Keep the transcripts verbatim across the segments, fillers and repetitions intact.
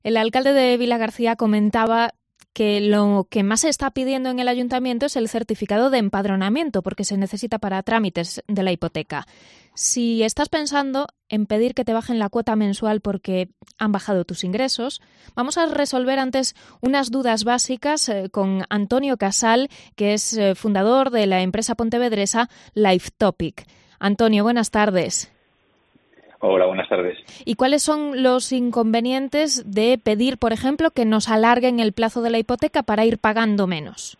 El alcalde de Vilagarcía comentaba que lo que más se está pidiendo en el ayuntamiento es el certificado de empadronamiento, porque se necesita para trámites de la hipoteca. Si estás pensando en pedir que te bajen la cuota mensual porque han bajado tus ingresos, vamos a resolver antes unas dudas básicas eh, con Antonio Casal, que es eh, fundador de la empresa pontevedresa Lifetopic. Antonio, buenas tardes. Hola, buenas tardes. ¿Y cuáles son los inconvenientes de pedir, por ejemplo, que nos alarguen el plazo de la hipoteca para ir pagando menos?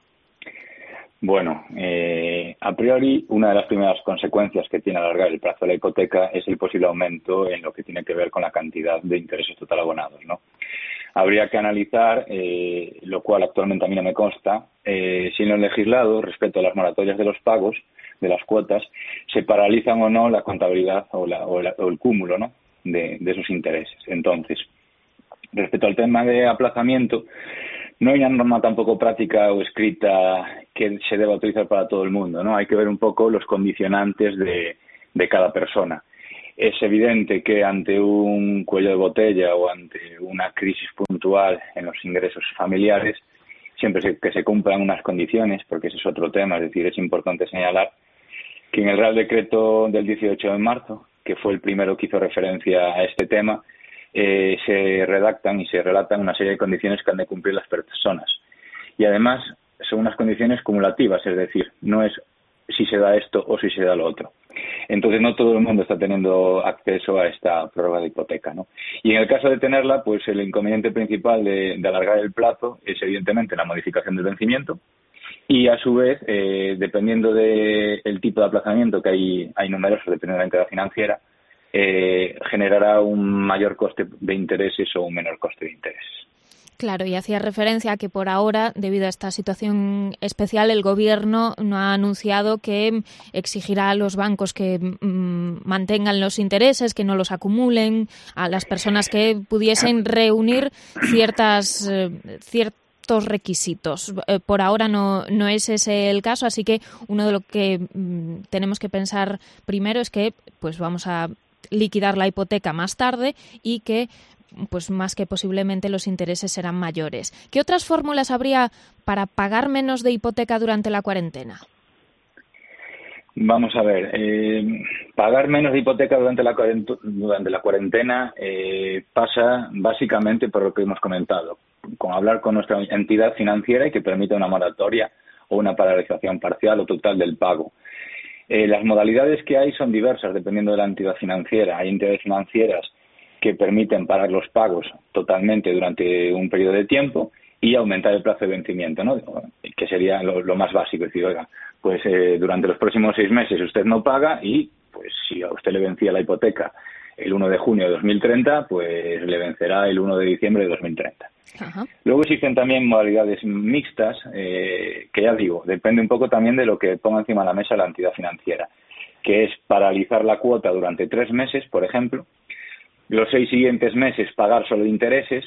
Bueno, eh, a priori, una de las primeras consecuencias que tiene alargar el plazo de la hipoteca es el posible aumento en lo que tiene que ver con la cantidad de intereses total abonados, ¿no? Habría que analizar, eh, lo cual actualmente a mí no me consta, eh, si en los legislados, respecto a las moratorias de los pagos, de las cuotas, se paralizan o no la contabilidad o, la, o, la, o el cúmulo, ¿no?, de, de esos intereses. Entonces, respecto al tema de aplazamiento, no hay una norma tampoco práctica o escrita que se deba utilizar para todo el mundo, ¿no? Hay que ver un poco los condicionantes de, de cada persona. Es evidente que ante un cuello de botella o ante una crisis puntual en los ingresos familiares, siempre se, que se cumplan unas condiciones, porque ese es otro tema. Es decir, es importante señalar que en el Real Decreto del dieciocho de marzo, que fue el primero que hizo referencia a este tema, eh, se redactan y se relatan una serie de condiciones que han de cumplir las personas. Y además son unas condiciones cumulativas, es decir, no es si se da esto o si se da lo otro. Entonces no todo el mundo está teniendo acceso a esta prórroga de hipoteca, ¿no? Y en el caso de tenerla, pues el inconveniente principal de, de alargar el plazo es evidentemente la modificación del vencimiento y a su vez, eh, dependiendo del tipo de aplazamiento, que hay, hay numerosos dependiendo de la entidad financiera, eh, generará un mayor coste de intereses o un menor coste de intereses. Claro, y hacía referencia a que por ahora, debido a esta situación especial, el Gobierno no ha anunciado que exigirá a los bancos que mmm, mantengan los intereses, que no los acumulen, a las personas que pudiesen reunir ciertas eh, ciertos requisitos. Eh, por ahora no, no es ese el caso, así que uno de lo que mmm, tenemos que pensar primero es que pues vamos a liquidar la hipoteca más tarde y que pues más que posiblemente los intereses serán mayores. ¿Qué otras fórmulas habría para pagar menos de hipoteca durante la cuarentena? Vamos a ver, eh, pagar menos de hipoteca durante la, durante la cuarentena eh, pasa básicamente por lo que hemos comentado, con hablar con nuestra entidad financiera y que permita una moratoria o una paralización parcial o total del pago. Eh, las modalidades que hay son diversas dependiendo de la entidad financiera. Hay entidades financieras que permiten pagar los pagos totalmente durante un periodo de tiempo y aumentar el plazo de vencimiento, ¿no?, que sería lo, lo más básico. Es decir, oiga, pues eh, durante los próximos seis meses usted no paga y pues si a usted le vencía la hipoteca el uno de junio de dos mil treinta, pues le vencerá el uno de diciembre de dos mil treinta. Ajá. Luego existen también modalidades mixtas, eh, que ya digo, depende un poco también de lo que ponga encima de la mesa la entidad financiera, que es paralizar la cuota durante tres meses, por ejemplo, los seis siguientes meses pagar solo intereses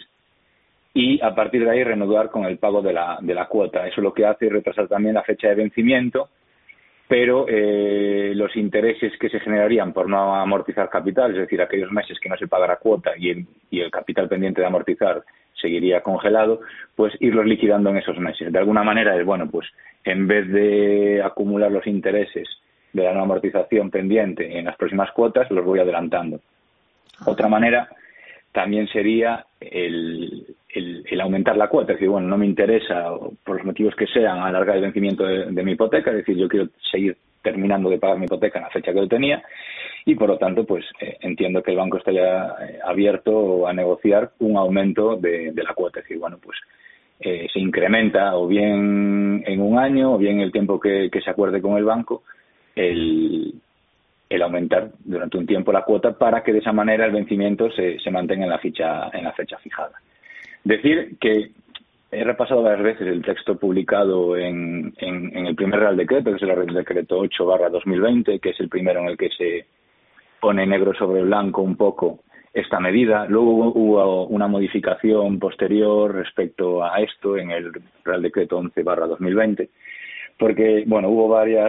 y a partir de ahí reanudar con el pago de la, de la cuota. Eso lo que hace es retrasar también la fecha de vencimiento, pero eh, los intereses que se generarían por no amortizar capital, es decir, aquellos meses que no se pagará cuota y el, y el capital pendiente de amortizar seguiría congelado, pues irlos liquidando en esos meses. De alguna manera es, bueno, pues en vez de acumular los intereses de la no amortización pendiente en las próximas cuotas, los voy adelantando. Otra manera también sería el, el, el aumentar la cuota, es decir, bueno, no me interesa, por los motivos que sean, alargar el vencimiento de, de mi hipoteca, es decir, yo quiero seguir terminando de pagar mi hipoteca en la fecha que yo tenía y, por lo tanto, pues eh, entiendo que el banco está ya eh, abierto a negociar un aumento de, de la cuota, es decir, bueno, pues eh, se incrementa o bien en un año o bien el tiempo que, que se acuerde con el banco el el aumentar durante un tiempo la cuota para que de esa manera el vencimiento se, se mantenga en la ficha en la fecha fijada. Decir que he repasado varias veces el texto publicado en, en, en el primer Real Decreto, que es el Real Decreto ocho barra dos mil veinte, que es el primero en el que se pone negro sobre blanco un poco esta medida. Luego hubo una modificación posterior respecto a esto en el Real Decreto once barra dos mil veinte, porque bueno, hubo varias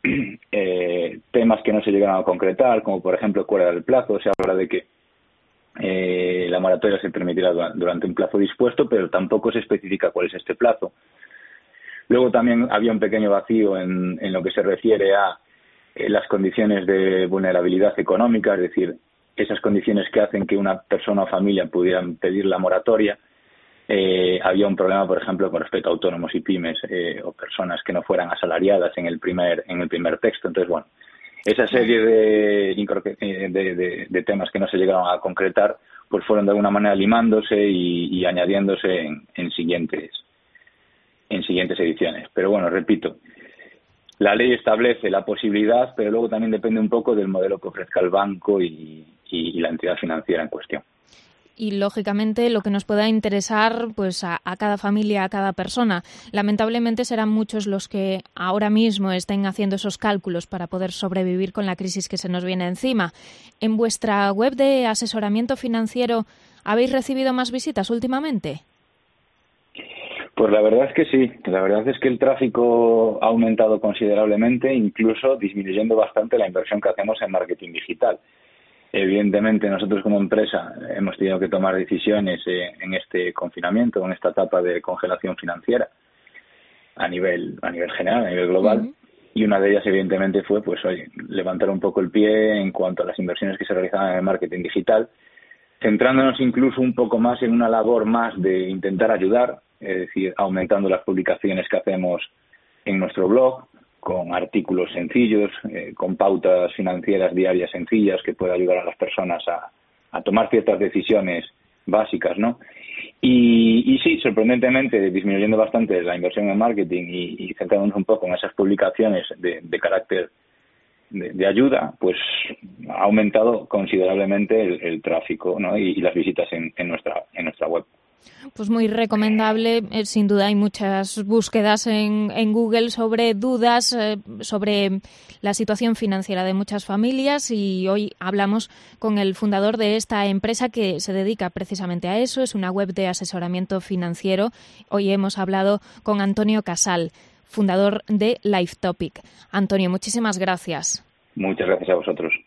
Eh, temas que no se llegaron a concretar, como por ejemplo cuál era el plazo. Se habla de que eh, la moratoria se permitirá durante un plazo dispuesto, pero tampoco se especifica cuál es este plazo. Luego también había un pequeño vacío en, en lo que se refiere a eh, las condiciones de vulnerabilidad económica, es decir, esas condiciones que hacen que una persona o familia pudieran pedir la moratoria. Eh, había un problema, por ejemplo, con respecto a autónomos y pymes eh, o personas que no fueran asalariadas en el primer en el primer texto. Entonces, bueno, esa serie de, de, de, de temas que no se llegaron a concretar, pues fueron de alguna manera limándose y, y añadiéndose en, en siguientes en siguientes ediciones. Pero bueno, repito, la ley establece la posibilidad, pero luego también depende un poco del modelo que ofrezca el banco y, y, y la entidad financiera en cuestión. Y, lógicamente, lo que nos pueda interesar pues a, a cada familia, a cada persona. Lamentablemente serán muchos los que ahora mismo estén haciendo esos cálculos para poder sobrevivir con la crisis que se nos viene encima. En vuestra web de asesoramiento financiero, ¿habéis recibido más visitas últimamente? Pues la verdad es que sí. La verdad es que el tráfico ha aumentado considerablemente, incluso disminuyendo bastante la inversión que hacemos en marketing digital. Evidentemente, nosotros como empresa hemos tenido que tomar decisiones en este confinamiento, en esta etapa de congelación financiera a nivel a nivel general, a nivel global. Uh-huh. Y una de ellas, evidentemente, fue pues oye, levantar un poco el pie en cuanto a las inversiones que se realizaban en el marketing digital, centrándonos incluso un poco más en una labor más de intentar ayudar, es decir, aumentando las publicaciones que hacemos en nuestro blog, con artículos sencillos, eh, con pautas financieras diarias sencillas que pueda ayudar a las personas a, a tomar ciertas decisiones básicas, ¿no? Y, y sí, sorprendentemente, disminuyendo bastante la inversión en marketing y, y centrándonos un poco en esas publicaciones de, de carácter de, de ayuda, pues ha aumentado considerablemente el, el tráfico, ¿no? y, y las visitas en, en nuestra en nuestra web. Pues muy recomendable. Eh, sin duda hay muchas búsquedas en, en Google sobre dudas, eh, sobre la situación financiera de muchas familias, y hoy hablamos con el fundador de esta empresa que se dedica precisamente a eso. Es una web de asesoramiento financiero. Hoy hemos hablado con Antonio Casal, fundador de LifeTopic. Antonio, muchísimas gracias. Muchas gracias a vosotros.